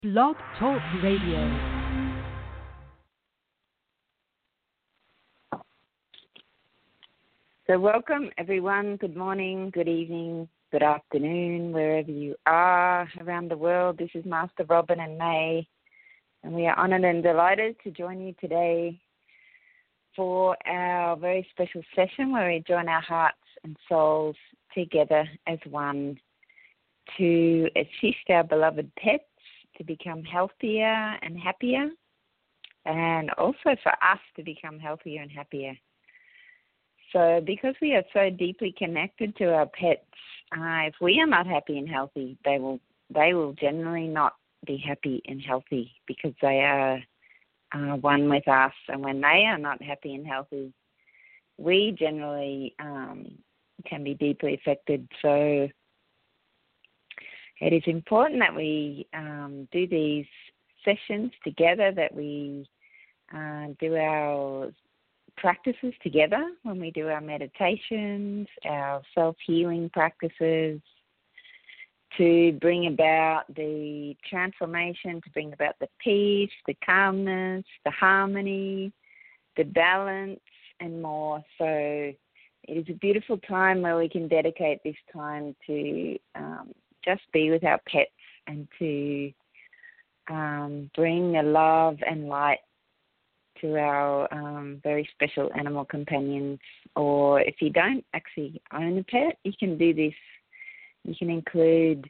Blog Talk Radio. So welcome everyone. Good morning, good evening, good afternoon, wherever you are around the world. This is Master Robin and May, and we are honoured and delighted to join you today for our very special session where we join our hearts and souls together as one to assist our beloved pets to become healthier and happier, and also for us to become healthier and happier. So because we are so deeply connected to our pets, if we are not happy and healthy, they will generally not be happy and healthy because they are one with us. And when they are not happy and healthy, we generally can be deeply affected. So it is important that we do these sessions together, that we do our practices together when we do our meditations, our self-healing practices, to bring about the transformation, to bring about the peace, the calmness, the harmony, the balance, and more. So it is a beautiful time where we can dedicate this time to just be with our pets and to bring the love and light to our very special animal companions. Or if you don't actually own a pet, you can do this. You can include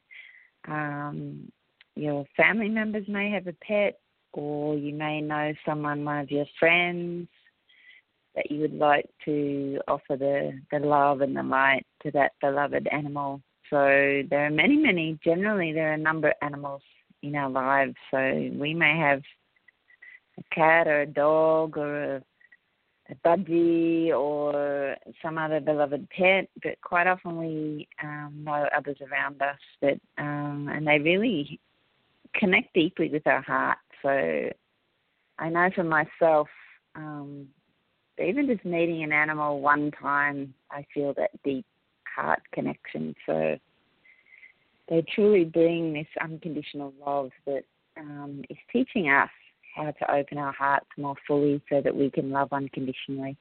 your family members may have a pet, or you may know someone, one of your friends, that you would like to offer the love and the light to that beloved animal. So there are many, generally there are a number of animals in our lives. So we may have a cat or a dog or a budgie or some other beloved pet, but quite often we know others around us that and they really connect deeply with our heart. So I know for myself, even just meeting an animal one time, I feel that deep heart connection. So they truly bring this unconditional love that is teaching us how to open our hearts more fully so that we can love unconditionally.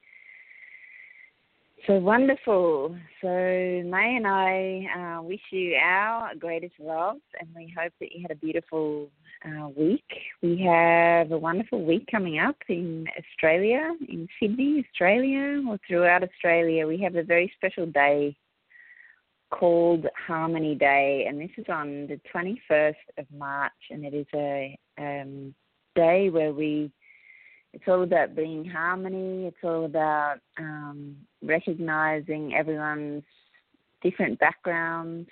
So wonderful. So May and I wish you our greatest love, and we hope that you had a beautiful week. We have a wonderful week coming up in Australia, in Sydney, Australia, or throughout Australia. We have a very special day called Harmony Day, and this is on the 21st of March, and it is a day where it's all about being harmony. It's all about recognizing everyone's different backgrounds,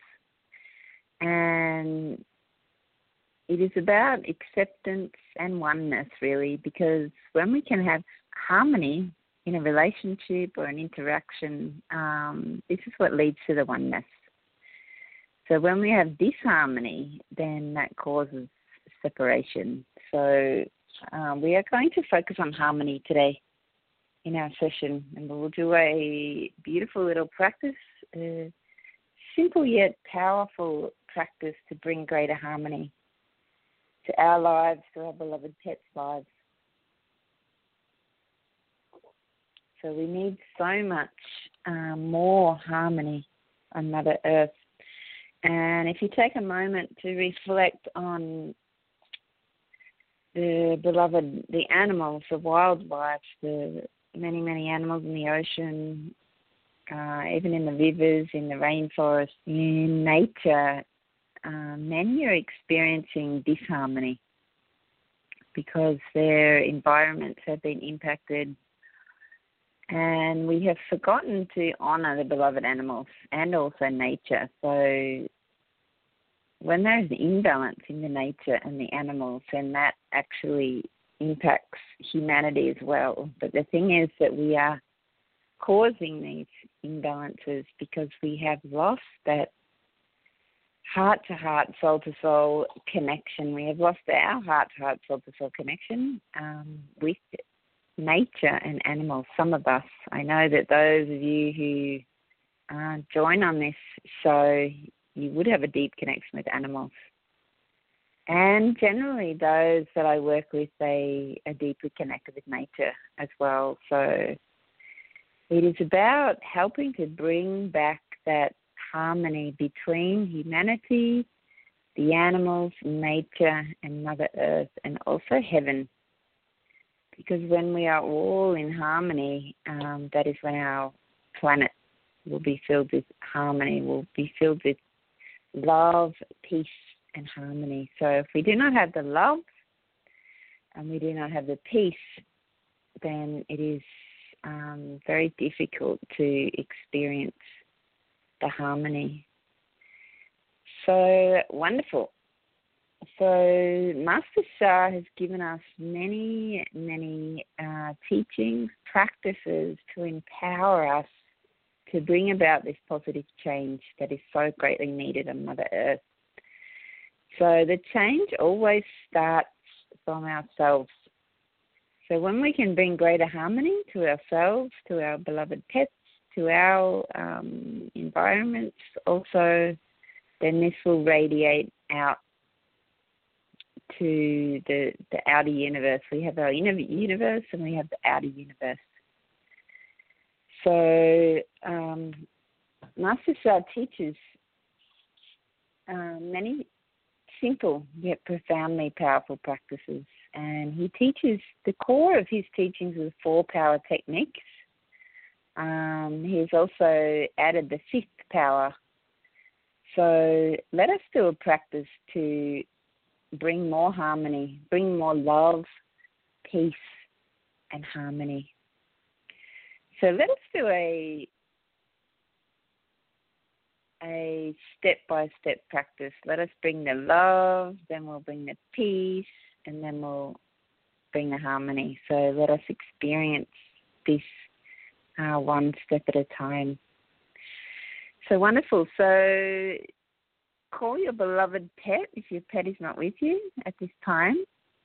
and it is about acceptance and oneness, really, because when we can have harmony in a relationship or an interaction, this is what leads to the oneness. So when we have disharmony, then that causes separation. So we are going to focus on harmony today in our session, and we'll do a beautiful little practice, a simple yet powerful practice to bring greater harmony to our lives, to our beloved pets' lives. So we need so much more harmony on Mother Earth. And if you take a moment to reflect on the animals, the wildlife, the many animals in the ocean, even in the rivers, in the rainforest, in nature, many are experiencing disharmony because their environments have been impacted, and we have forgotten to honour the beloved animals and also nature. So when there is an imbalance in the nature and the animals, then that actually impacts humanity as well. But the thing is that we are causing these imbalances because we have lost that heart-to-heart, soul-to-soul connection. We have lost our heart-to-heart, soul-to-soul connection with nature and animals, some of us. I know that those of you who join on this show, you would have a deep connection with animals. And generally those that I work with, they are deeply connected with nature as well. So it is about helping to bring back that harmony between humanity, the animals, nature, and Mother Earth, and also heaven. Because when we are all in harmony, that is when our planet will be filled with harmony, will be filled with love, peace, and harmony. So if we do not have the love and we do not have the peace, then it is very difficult to experience the harmony. So wonderful. So Master Sha has given us many, many teachings, practices to empower us to bring about this positive change that is so greatly needed on Mother Earth. So the change always starts from ourselves. So when we can bring greater harmony to ourselves, to our beloved pets, to our environments also, then this will radiate out to the outer universe. We have our inner universe and we have the outer universe. So Master Sha teaches many simple yet profoundly powerful practices, and he teaches the core of his teachings are the 4 power techniques. He's also added the 5th power. So let us do a practice to bring more harmony, bring more love, peace, and harmony. So let us do a step-by-step practice. Let us bring the love, then we'll bring the peace, and then we'll bring the harmony. So let us experience this one step at a time. So wonderful. So call your beloved pet if your pet is not with you at this time.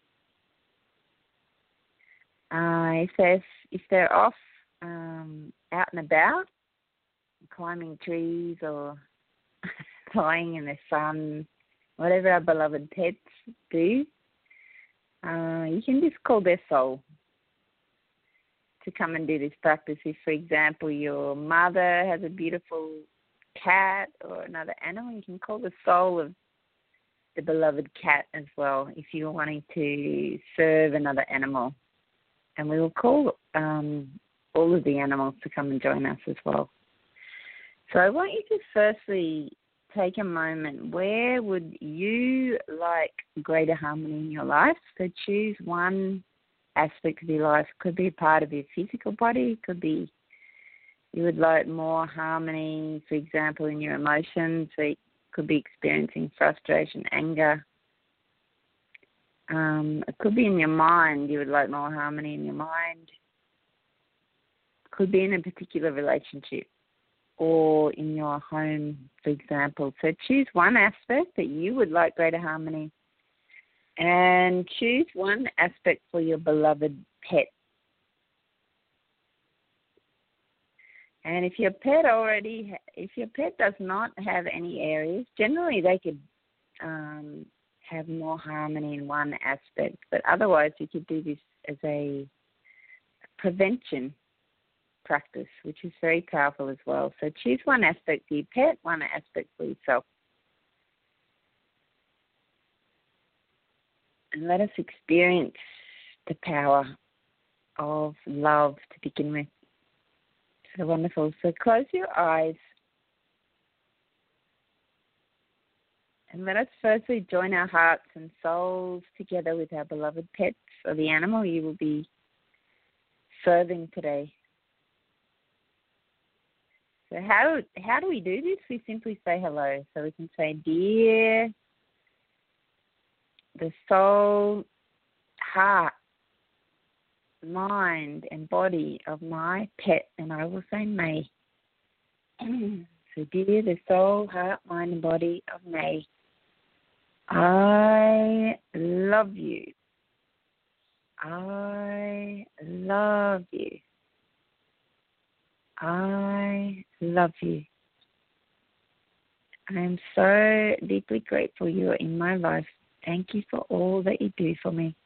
If they're off out and about, climbing trees or lying in the sun, whatever our beloved pets do, you can just call their soul to come and do this practice. If, for example, your mother has a beautiful cat or another animal, you can call the soul of the beloved cat as well if you're wanting to serve another animal. And we will call all of the animals to come and join us as well. So I want you to firstly take a moment. Where would you like greater harmony in your life? So choose one aspect of your life. Could be a part of your physical body. Could be you would like more harmony, for example, in your emotions. So you could be experiencing frustration, anger. It could be in your mind. You would like more harmony in your mind. Could be in a particular relationship or in your home, for example. So choose one aspect that you would like greater harmony and choose one aspect for your beloved pet. And if your pet does not have any areas, generally they could have more harmony in one aspect, but otherwise you could do this as a prevention practice, which is very powerful as well. So choose one aspect for your pet, one aspect for yourself. And let us experience the power of love to begin with. So wonderful. So close your eyes and let us firstly join our hearts and souls together with our beloved pets or the animal you will be serving today. So how do we do this? We simply say hello. So we can say, dear the soul, heart, mind, and body of my pet, and I will say May. So dear the soul, heart, mind, and body of May, I love you. I love you. I love you. I am so deeply grateful you are in my life Thank you for all that you do for me.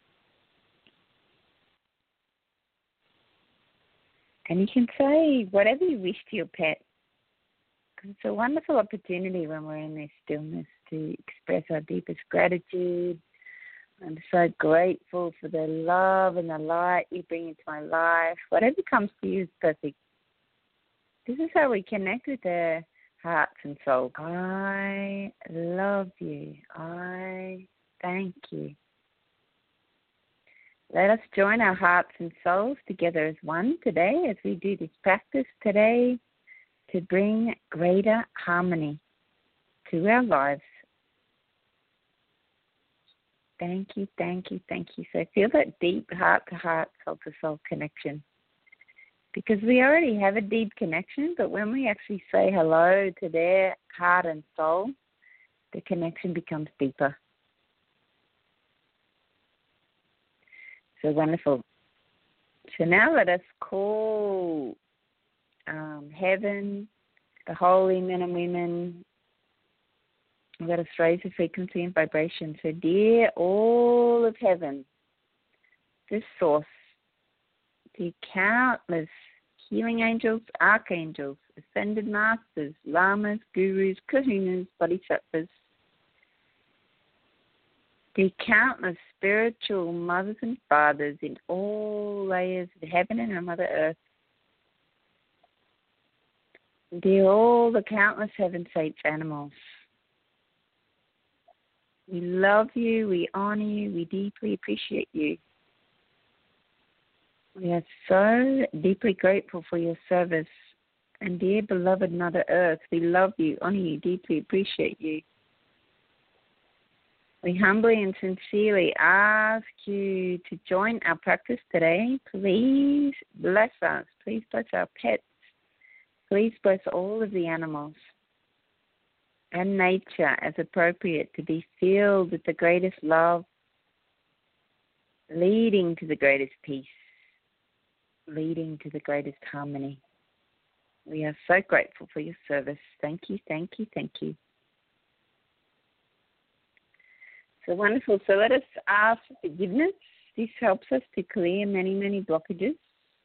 And you can say whatever you wish to your pet. Because it's a wonderful opportunity when we're in this stillness to express our deepest gratitude. I'm so grateful for the love and the light you bring into my life. Whatever comes to you is perfect. This is how we connect with our hearts and souls. I love you. I thank you. Let us join our hearts and souls together as one today as we do this practice today to bring greater harmony to our lives. Thank you, thank you, thank you. So feel that deep heart-to-heart, soul-to-soul connection. Because we already have a deep connection, but when we actually say hello to their heart and soul, the connection becomes deeper. So wonderful. So now let us call heaven, the holy men and women. Let us raise the frequency and vibration. So dear all of heaven, this source, the countless healing angels, archangels, ascended masters, lamas, gurus, kahunas, bodhisattvas, the countless spiritual mothers and fathers in all layers of heaven and our Mother Earth. Dear all the countless heaven saints, animals. We love you, we honor you, we deeply appreciate you. We are so deeply grateful for your service. And dear beloved Mother Earth, we love you, honor you, deeply appreciate you. We humbly and sincerely ask you to join our practice today. Please bless us. Please bless our pets. Please bless all of the animals and nature as appropriate to be filled with the greatest love, leading to the greatest peace, leading to the greatest harmony. We are so grateful for your service. Thank you, thank you, thank you. So wonderful. So let us ask for forgiveness. This helps us to clear many, many blockages.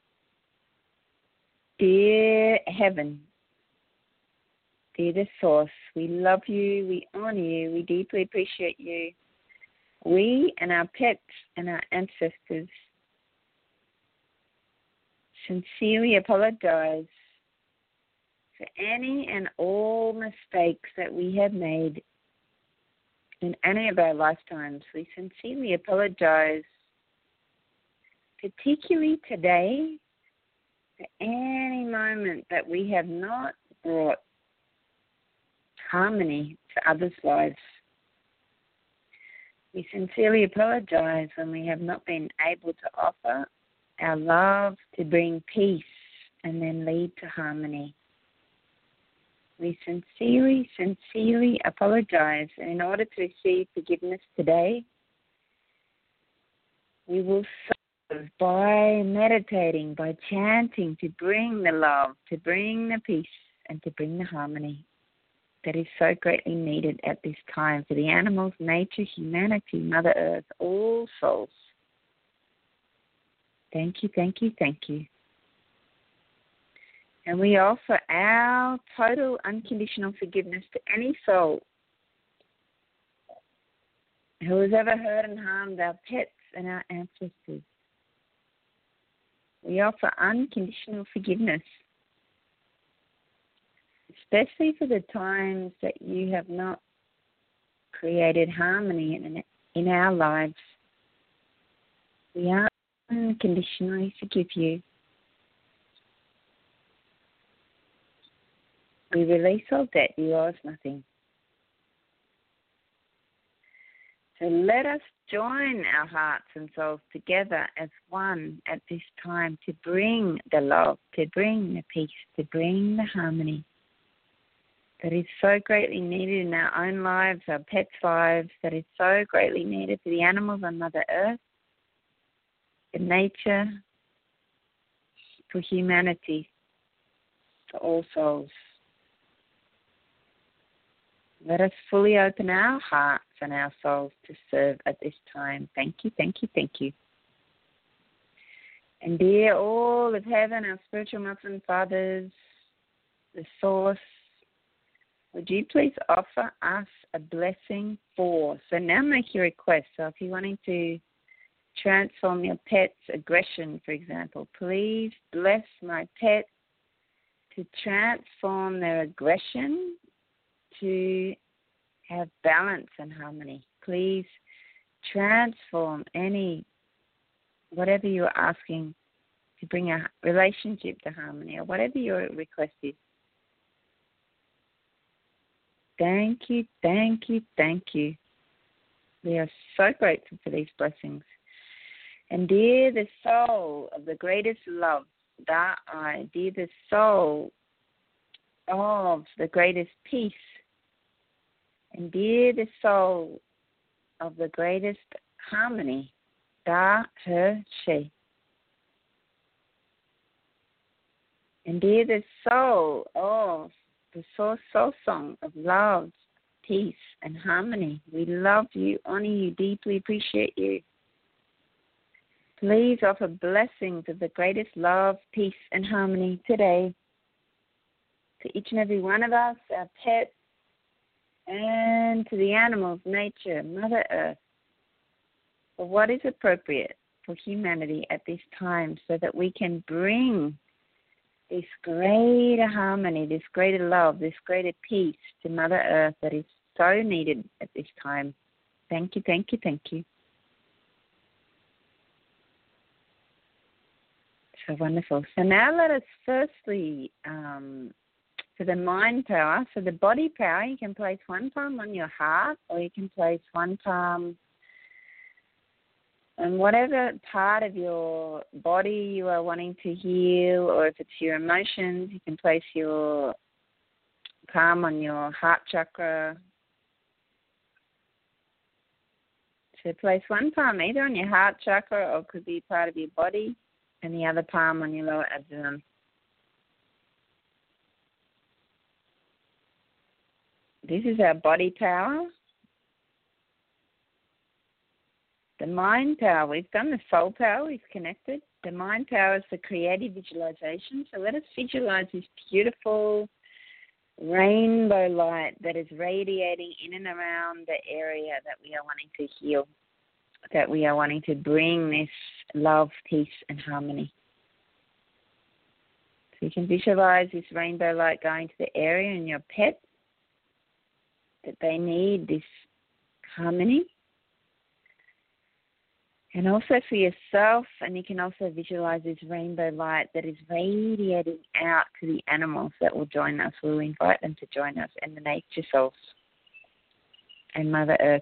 Dear Heaven, dear the Source, we love you, we honor you, we deeply appreciate you. We and our pets and our ancestors sincerely apologize for any and all mistakes that we have made in any of our lifetimes. We sincerely apologize, particularly today, for any moment that we have not brought harmony to others' lives. We sincerely apologize when we have not been able to offer our love to bring peace and then lead to harmony. We sincerely, sincerely apologize. And in order to receive forgiveness today, we will serve by meditating, by chanting to bring the love, to bring the peace, and to bring the harmony that is so greatly needed at this time for the animals, nature, humanity, Mother Earth, all souls. Thank you, thank you, thank you. And we offer our total unconditional forgiveness to any soul who has ever hurt and harmed our pets and our ancestors. We offer unconditional forgiveness, especially for the times that you have not created harmony in our lives. We unconditionally forgive you. We release all debt, you owe us nothing. So let us join our hearts and souls together as one at this time to bring the love, to bring the peace, to bring the harmony that is so greatly needed in our own lives, our pets' lives, that is so greatly needed for the animals on Mother Earth, for nature, for humanity, for all souls. Let us fully open our hearts on our souls to serve at this time. Thank you, thank you, thank you. And dear all of heaven, our spiritual mothers and fathers, the source, would you please offer us a blessing for? So now make your request. So if you're wanting to transform your pet's aggression, for example, please bless my pet to transform their aggression to have balance and harmony. Please transform whatever you're asking to bring a relationship to harmony or whatever your request is. Thank you, thank you, thank you. We are so grateful for these blessings. And dear the soul of the greatest love, dear the soul of the greatest peace, and dear the soul of the greatest harmony, Da He She. And dear the soul of the soul song of love, peace, and harmony, we love you, honor you, deeply appreciate you. Please offer blessings of the greatest love, peace, and harmony today to each and every one of us, our pets, and to the animals, nature, Mother Earth, for what is appropriate for humanity at this time so that we can bring this greater harmony, this greater love, this greater peace to Mother Earth that is so needed at this time. Thank you, thank you, thank you. So wonderful. So now let us firstly, for the mind power, so the body power, you can place one palm on your heart or you can place one palm on whatever part of your body you are wanting to heal, or if it's your emotions, you can place your palm on your heart chakra. So place one palm either on your heart chakra or it could be part of your body, and the other palm on your lower abdomen. This is our body power. The mind power, we've done the soul power, we've connected. The mind power is the creative visualization. So let us visualize this beautiful rainbow light that is radiating in and around the area that we are wanting to heal, that we are wanting to bring this love, peace, and harmony. So you can visualize this rainbow light going to the area in your pet that they need this harmony. And also for yourself, and you can also visualize this rainbow light that is radiating out to the animals that will join us. We'll invite them to join us, and the nature souls and Mother Earth.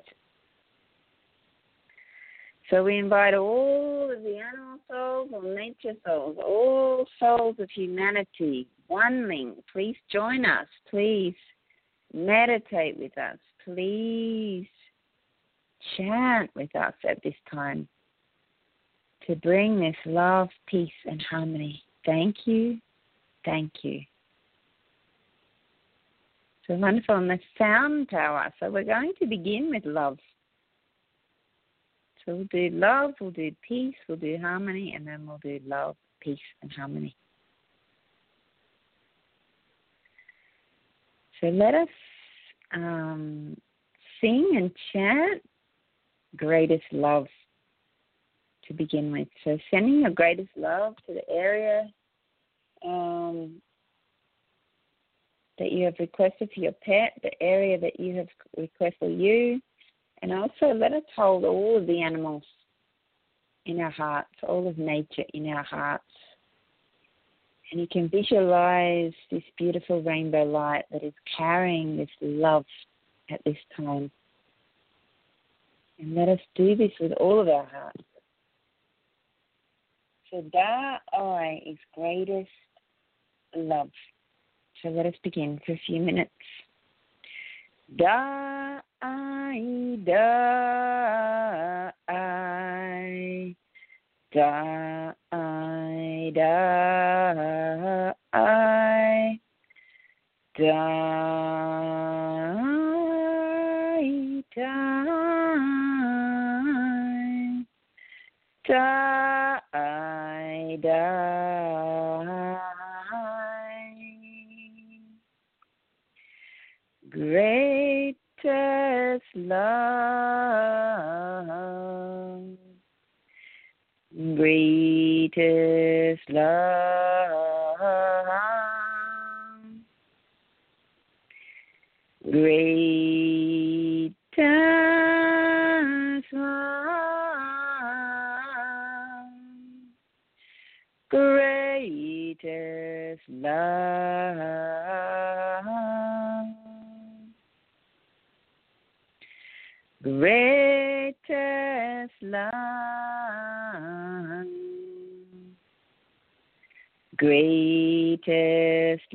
So we invite all of the animal souls, all nature souls, all souls of humanity, oneling, please join us. Please meditate with us. Please chant with us at this time to bring this love, peace, and harmony. Thank you. Thank you. So wonderful. And the sound power. So we're going to begin with love. So we'll do love, we'll do peace, we'll do harmony, and then we'll do love, peace, and harmony. So let us sing and chant greatest love to begin with. So sending your greatest love to the area that you have requested for your pet, the area that you have requested for you, and also let us hold all of the animals in our hearts, all of nature in our hearts. And you can visualize this beautiful rainbow light that is carrying this love at this time. And let us do this with all of our hearts. So Da I is greatest love. So let us begin for a few minutes. Da I, Da I, Da I, Da I, Da I, Da Greatest love, greatest love, greatest love, greatest love, greatest love, greatest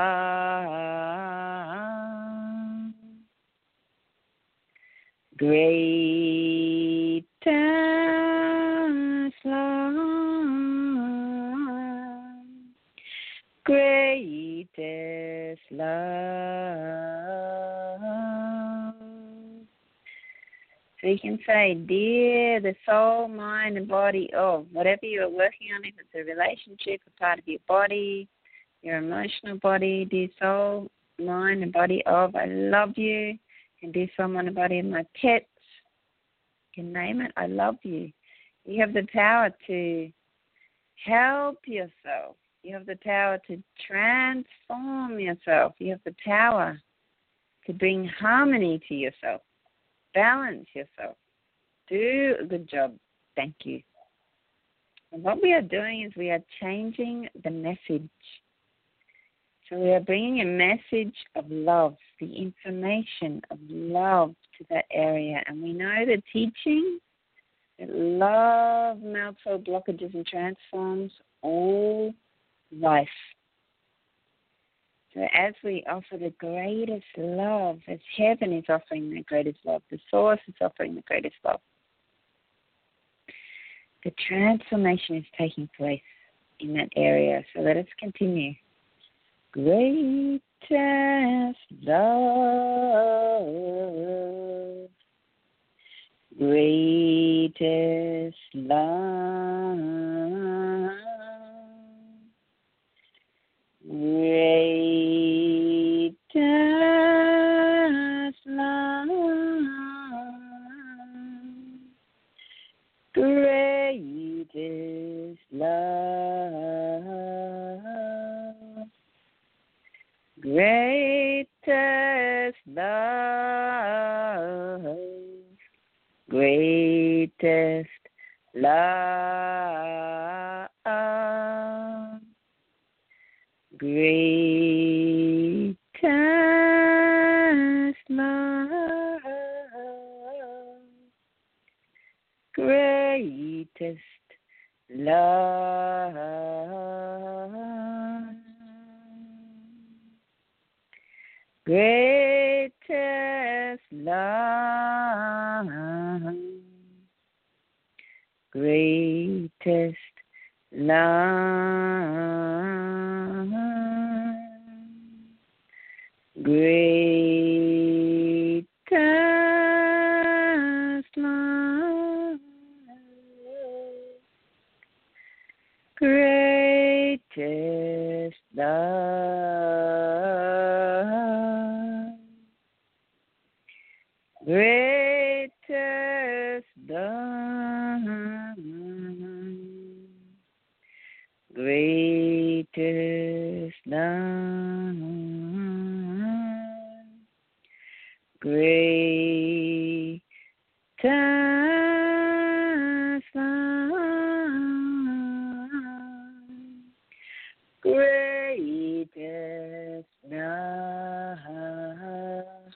love, greatest love, greatest love. So you can say, dear, the soul, mind, and body of whatever you're working on, if it's a relationship, a part of your body, your emotional body, dear soul, mind, and body of, I love you. And dear soul, mind, and body of my pets, you can name it, I love you. You have the power to help yourself. You have the power to transform yourself. You have the power to bring harmony to yourself. Balance yourself. Do a good job. Thank you. And what we are doing is we are changing the message. So we are bringing a message of love, the information of love to that area. And we know the teaching that love melts all blockages and transforms all life. So as we offer the greatest love, as heaven is offering the greatest love, the source is offering the greatest love, the transformation is taking place in that area. So let us continue. Greatest love, greatest love, greatest love, greatest love, greatest love, greatest love, greatest love, greatest love, greatest love, greatest love, greatest love, greatest love, greatest love, greatest love, greatest love, greatest love.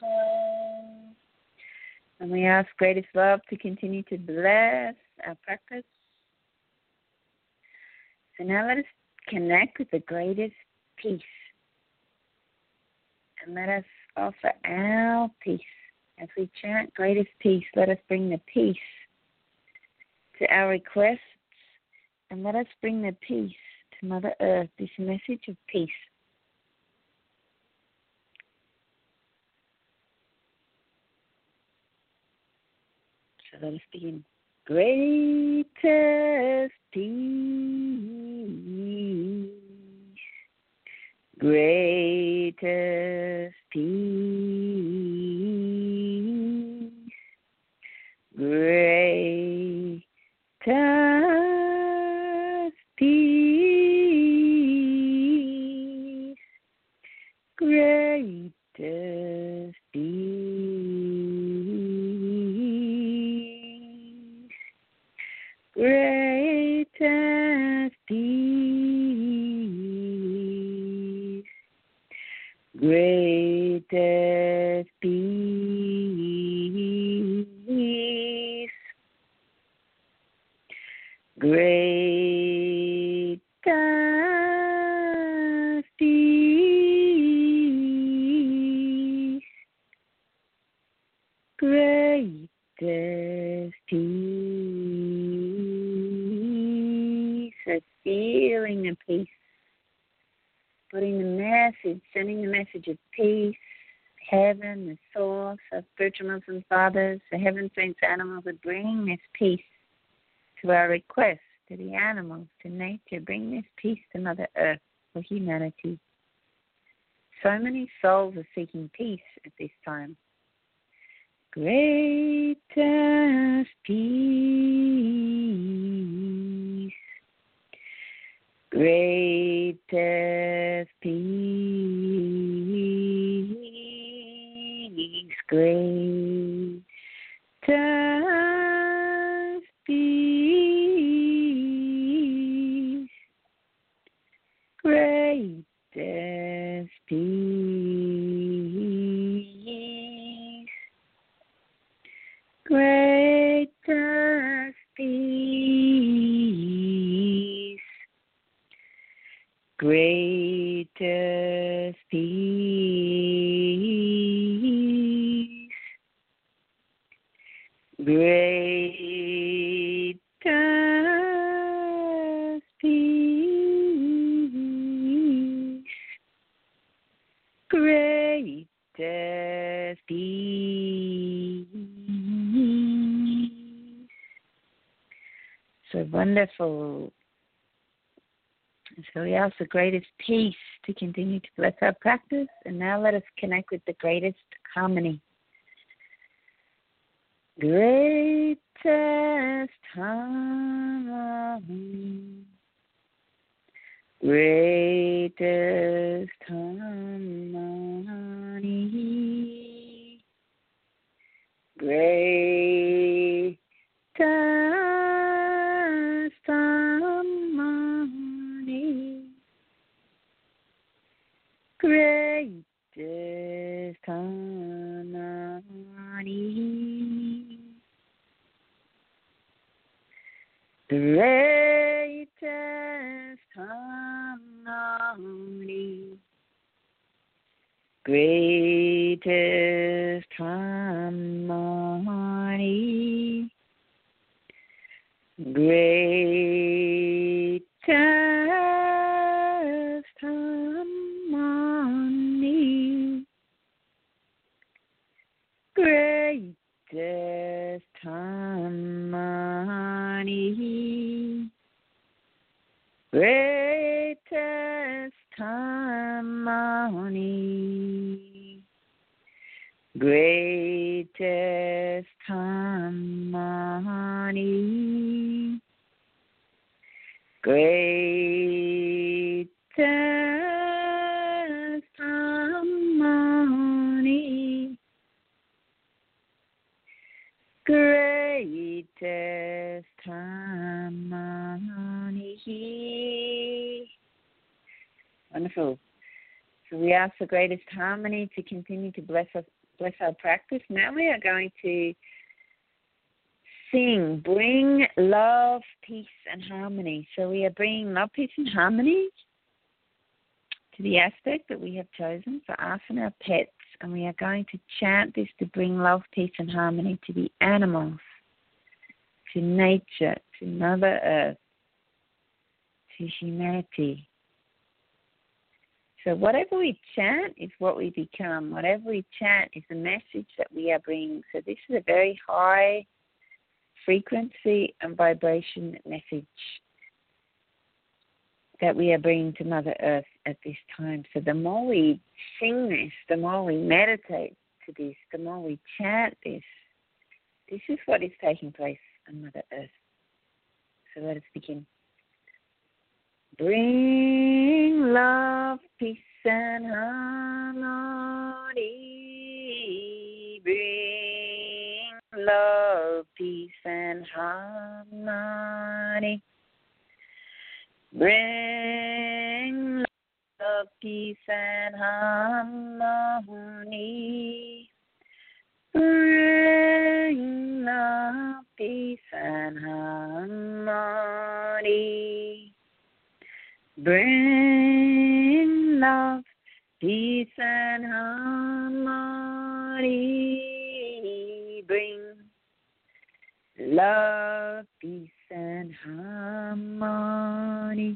And we ask greatest love to continue to bless our practice. So now let us connect with the greatest peace. And let us offer our peace. As we chant greatest peace, let us bring the peace to our requests. And let us bring the peace to Mother Earth, this message of peace. So let us begin. greatest peace, greatest peace, greatest peace, greatest peace, greatest peace, greatest peace, greatest peace, greatest peace. So feeling the peace, putting the message, sending the message of peace, heaven, the source, our spiritual mothers and fathers, the heaven, saints, animals are bringing this peace to our request, to the animals, to nature. Bring this peace to Mother Earth for humanity. So many souls are seeking peace at this time. Greatest peace, greatest peace, greatest peace, greatest peace, greatest peace, greatest peace, greatest peace, greatest peace. So wonderful. So we ask the greatest peace to continue to bless our practice. And now let us connect with the greatest harmony. Greatest harmony. Greatest harmony. Greatest harmony. Greatest harmony. Greatest harmony. Greatest harmony. Greatest harmony. Greatest harmony. Greatest harmony. Greatest harmony. Greatest harmony. Greatest harmony. Wonderful. So we ask the greatest harmony to continue to bless our practice. Now we are going to sing, bring love, peace, and harmony. So we are bringing love, peace, and harmony to the aspect that we have chosen for us and our pets. And we are going to chant this to bring love, peace, and harmony to the animals, to nature, to Mother Earth, to humanity. So whatever we chant is what we become. Whatever we chant is the message that we are bringing. So this is a very high frequency and vibration message that we are bringing to Mother Earth at this time. So the more we sing this, the more we meditate to this, the more we chant this, this is what is taking place on Mother Earth. So let us begin. Bring love, peace, and harmony. Bring love, peace, and harmony. Bring love, peace, and harmony. Bring love, peace, and harmony. Bring love, peace, and harmony. Bring love, peace, and harmony.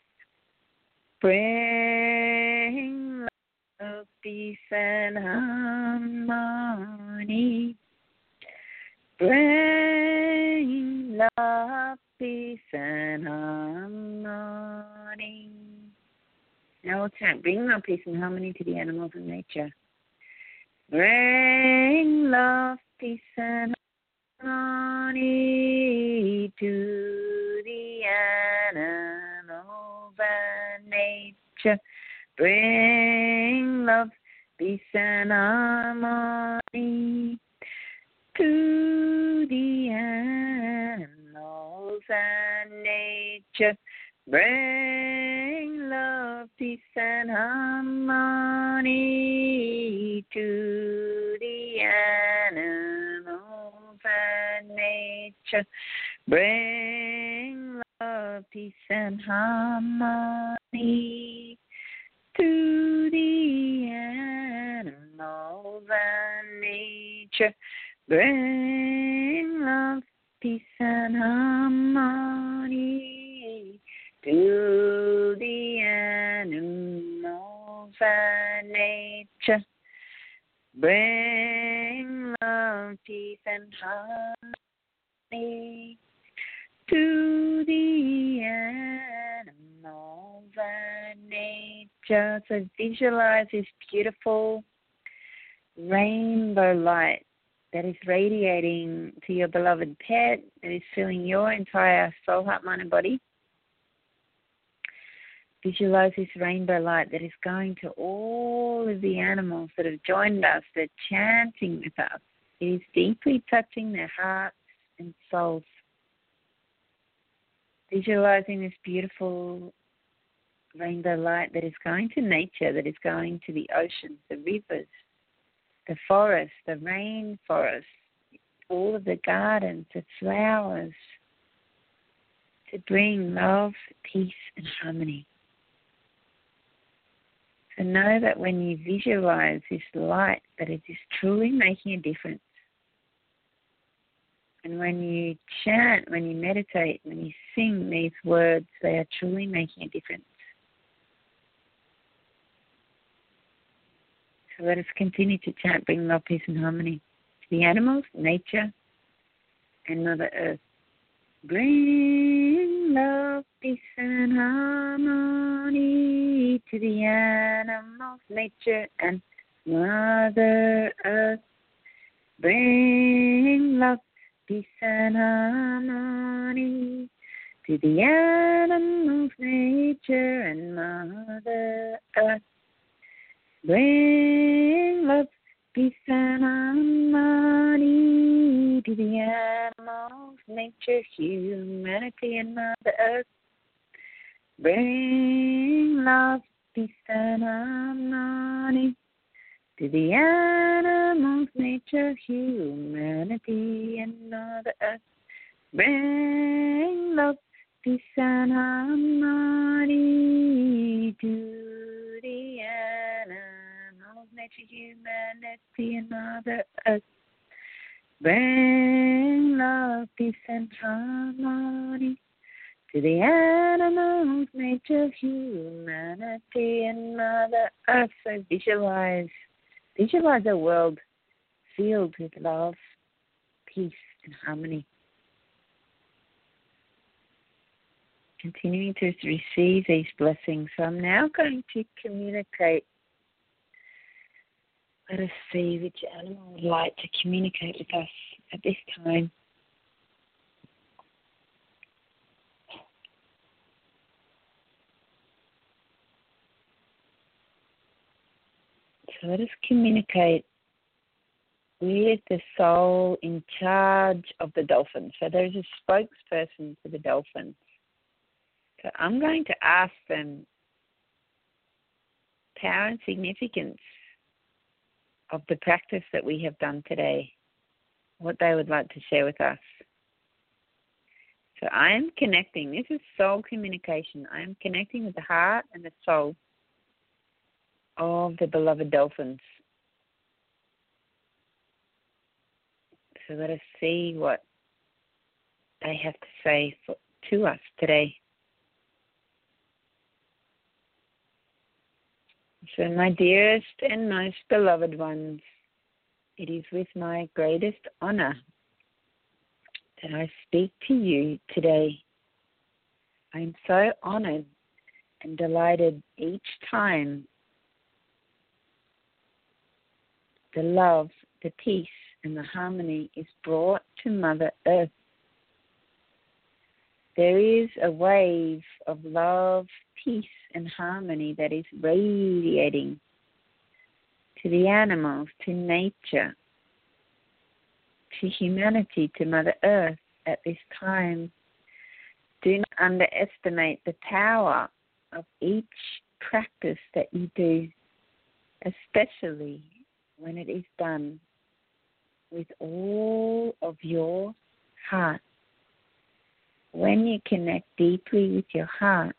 Bring love, peace, and harmony. Bring love, peace, and harmony. Now we'll chant, bring love, peace, and harmony to the animals and nature. Bring love, peace, and harmony to the animals and nature. Bring love, peace, and harmony to the animals and nature. Bring love, peace, and harmony to the animals and nature. Bring love, peace, and harmony to the animals and nature. Bring love, peace, and harmony to the animals and nature. Bring love, peace, and harmony to the animals and nature. So visualize this beautiful rainbow light that is radiating to your beloved pet, that is filling your entire soul, heart, mind, and body. Visualize this rainbow light that is going to all of the animals that have joined us, that are chanting with us. It is deeply touching their hearts and souls. Visualizing this beautiful rainbow light that is going to nature, that is going to the oceans, the rivers, the forest, the rainforest, all of the gardens, the flowers, to bring love, peace, and harmony. So know that when you visualize this light, that it is truly making a difference. And when you chant, when you meditate, when you sing these words, they are truly making a difference. So let us continue to chant, bring love, peace, and harmony to the animals, nature, and Mother Earth. Bring love, peace, and harmony to the animals, nature, and Mother Earth. Bring love, peace, and harmony to the animals, nature, and Mother Earth. Bring love, peace, and harmony to the animals, nature, humanity, and Mother Earth. Bring love, peace, and harmony to the animals, nature, humanity, and Mother Earth. Bring love, peace, and harmony to the animals, nature, humanity, and Mother Earth. Bring love, peace, and harmony to the animals, nature, humanity, and Mother Earth. So visualize a world filled with love, peace, and harmony. continuing to receive these blessings. So I'm now going to communicate. Let us see which animal would like to communicate with us at this time. So let us communicate with the soul in charge of the dolphin. So there's a spokesperson for the dolphins. So I'm going to ask them power and significance of the practice that we have done today, what they would like to share with us. So I am connecting. This is soul communication. I am connecting with the heart and the soul of the beloved dolphins. So let us see what they have to say to us today. So my dearest and most beloved ones, it is with my greatest honor that I speak to you today. I am so honored and delighted each time the love, the peace, and the harmony is brought to Mother Earth. There is a wave of love, peace, and harmony that is radiating to the animals, to nature, to humanity, to Mother Earth at this time. Do not underestimate the power of each practice that you do, especially when it is done with all of your heart. When you connect deeply with your heart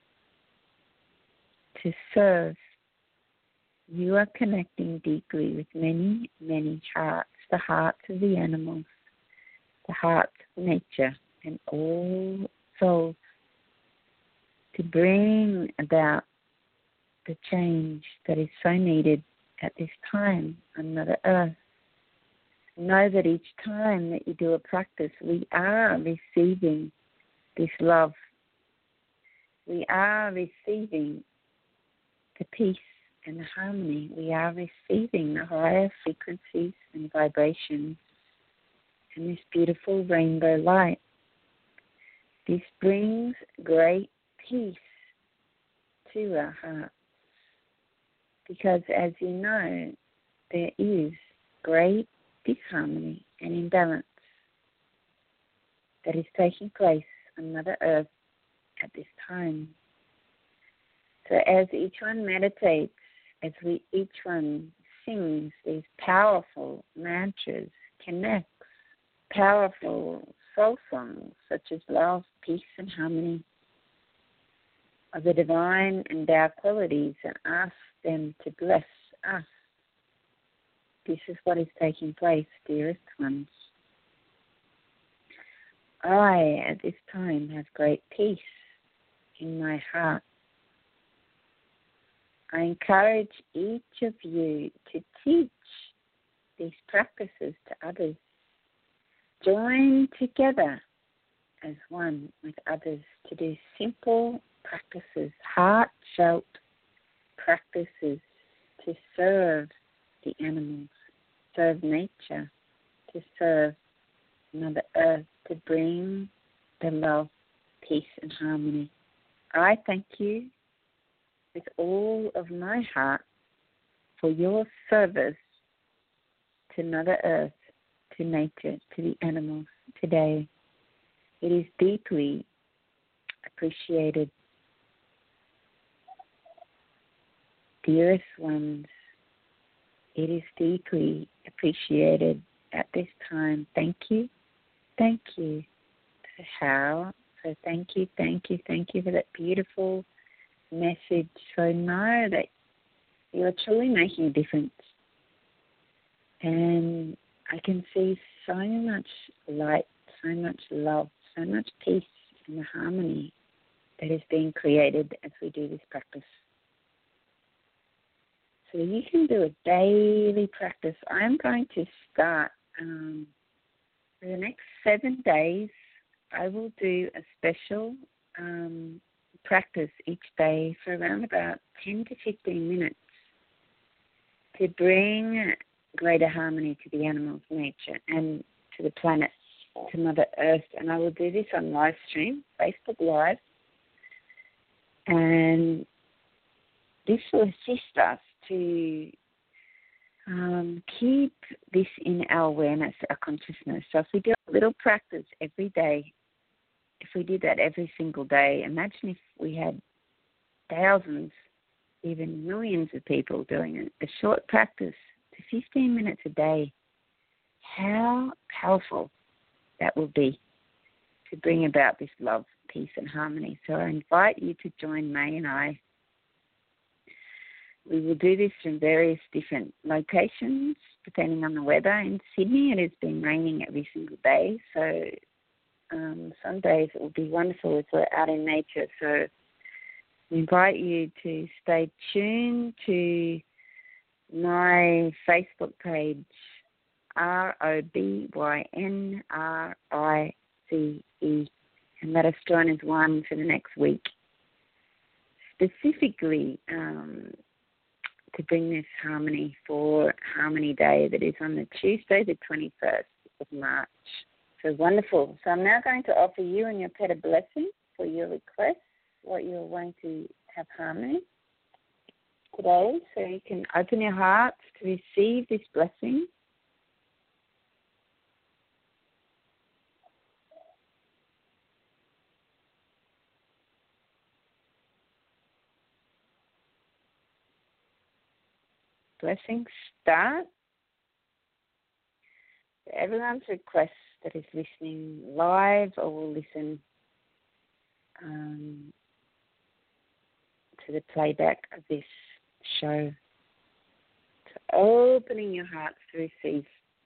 to serve, you are connecting deeply with many, many hearts, the hearts of the animals, the hearts of nature, and all souls, to bring about the change that is so needed at this time on Mother Earth. Know that each time that you do a practice, we are receiving this love. We are receiving the peace and the harmony. We are receiving the higher frequencies and vibrations and this beautiful rainbow light. This brings great peace to our hearts because, as you know, there is great disharmony and imbalance that is taking place on Mother Earth at this time. So as each one meditates, as each one sings these powerful mantras, connects powerful soul songs such as love, peace, and harmony of the divine endowed qualities, and ask them to bless us. This is what is taking place, dearest ones. I, at this time, have great peace in my heart. I encourage each of you to teach these practices to others. Join together as one with others to do simple practices, heartfelt practices to serve the animals, serve nature, to serve Mother Earth, to bring the love, peace, and harmony. I thank you with all of my heart for your service to Mother Earth, to nature, to the animals today. It is deeply appreciated. Dearest ones, it is deeply appreciated at this time. Thank you. Thank you. How? So thank you for that beautiful message. So know that you are truly making a difference. And I can see so much light, so much love, so much peace and harmony that is being created as we do this practice. So you can do a daily practice. I'm going to start for the next 7 days. I will do a special practice each day for around about 10 to 15 minutes to bring greater harmony to the animals, nature, and to the planet, to Mother Earth. And I will do this on live stream, Facebook Live. And this will assist us to keep this in our awareness, our consciousness. So if we do a little practice every day, if we did that every single day, imagine if we had thousands, even millions of people doing it, a short practice to 15 minutes a day, how powerful that will be to bring about this love, peace and harmony. So I invite you to join May and I. We will do this from various different locations, depending on the weather. In Sydney, it has been raining every single day, so some days it will be wonderful if we're out in nature. So we invite you to stay tuned to my Facebook page, ROBYNRICE, and let us join as one for the next week, specifically to bring this harmony for Harmony Day that is on the Tuesday, the 21st of March. So wonderful. So I'm now going to offer you and your pet a blessing for your request, what you're wanting to have harmony today. So you can open your hearts to receive this blessing. Blessings start. Everyone's request that is listening live or will listen to the playback of this show. So opening your hearts to receive.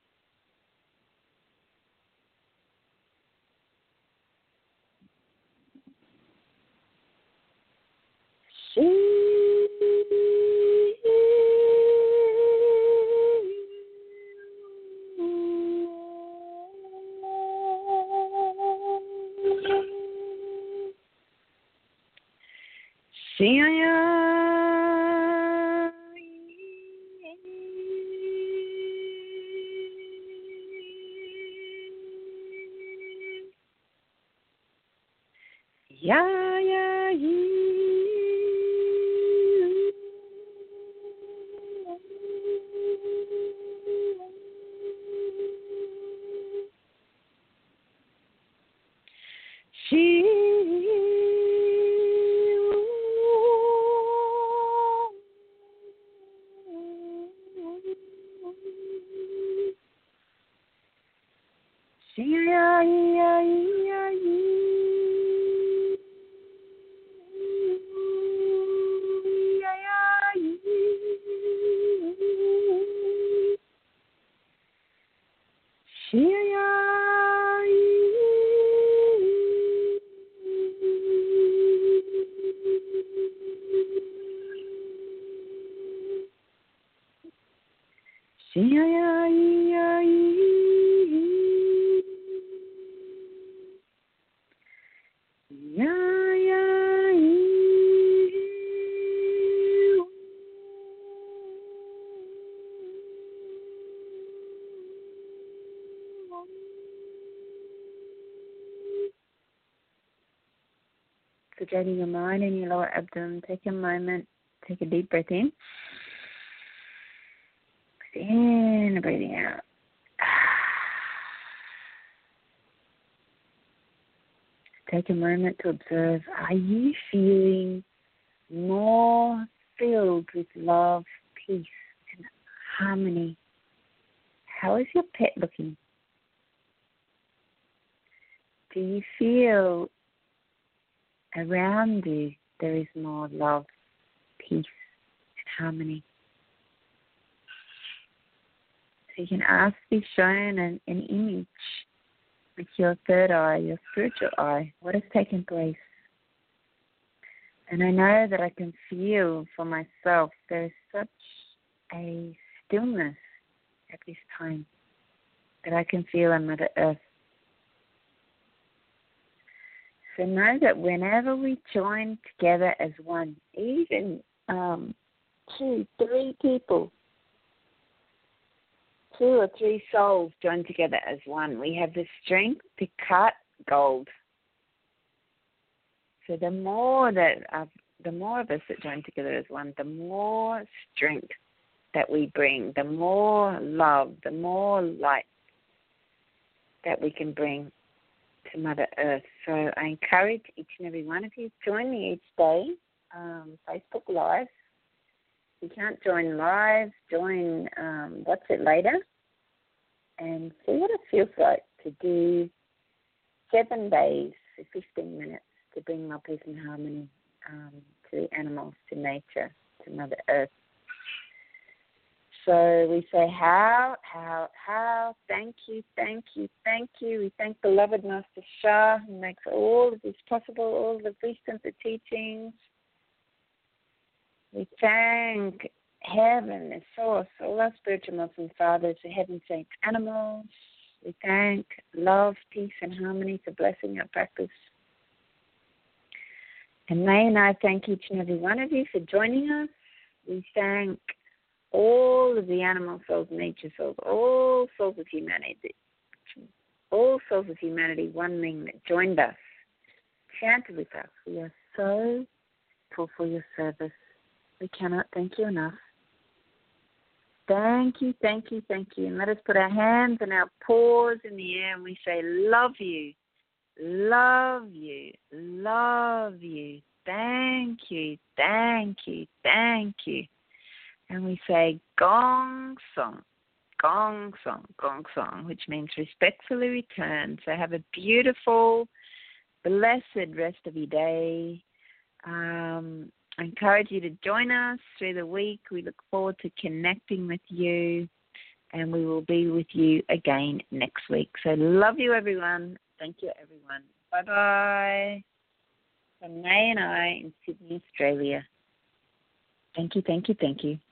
Concentrating your mind in your lower abdomen. Take a moment, take a deep breath in. Breathe in, breathing out. Take a moment to observe. Are you feeling more filled with love, peace, and harmony? How is your pet looking? Do you feel around you there is more love, peace, and harmony? So you can ask to be shown an image with your third eye, your spiritual eye. What has taken place? And I know that I can feel for myself there is such a stillness at this time that I can feel on Mother Earth. So know that whenever we join together as one, even 2, 3 people, 2 or 3 souls join together as one, we have the strength to cut gold. So the more of us that join together as one, the more strength that we bring, the more love, the more light that we can bring to Mother Earth. So I encourage each and every one of you to join me each day, Facebook Live. If you can't join live, join Watch It Later and see what it feels like to do 7 days for 15 minutes to bring more peace and harmony to the animals, to nature, to Mother Earth. So we say how, thank you. We thank beloved Master Shah, who makes all of this possible, all the wisdom, the teachings. We thank heaven, the source, all our spiritual Muslim fathers, the heaven sent animals. We thank love, peace, and harmony for blessing our practice. And May and I thank each and every one of you for joining us. We thank all of the animal souls, nature souls, all souls of humanity, one being that joined us, chanted with us. We are so grateful for your service. We cannot thank you enough. Thank you. And let us put our hands and our paws in the air and we say, love you. Thank you. And we say gong song, which means respectfully return. So have a beautiful, blessed rest of your day. I encourage you to join us through the week. We look forward to connecting with you, and we will be with you again next week. So love you, everyone. Thank you, everyone. Bye-bye. From May and I in Sydney, Australia. Thank you.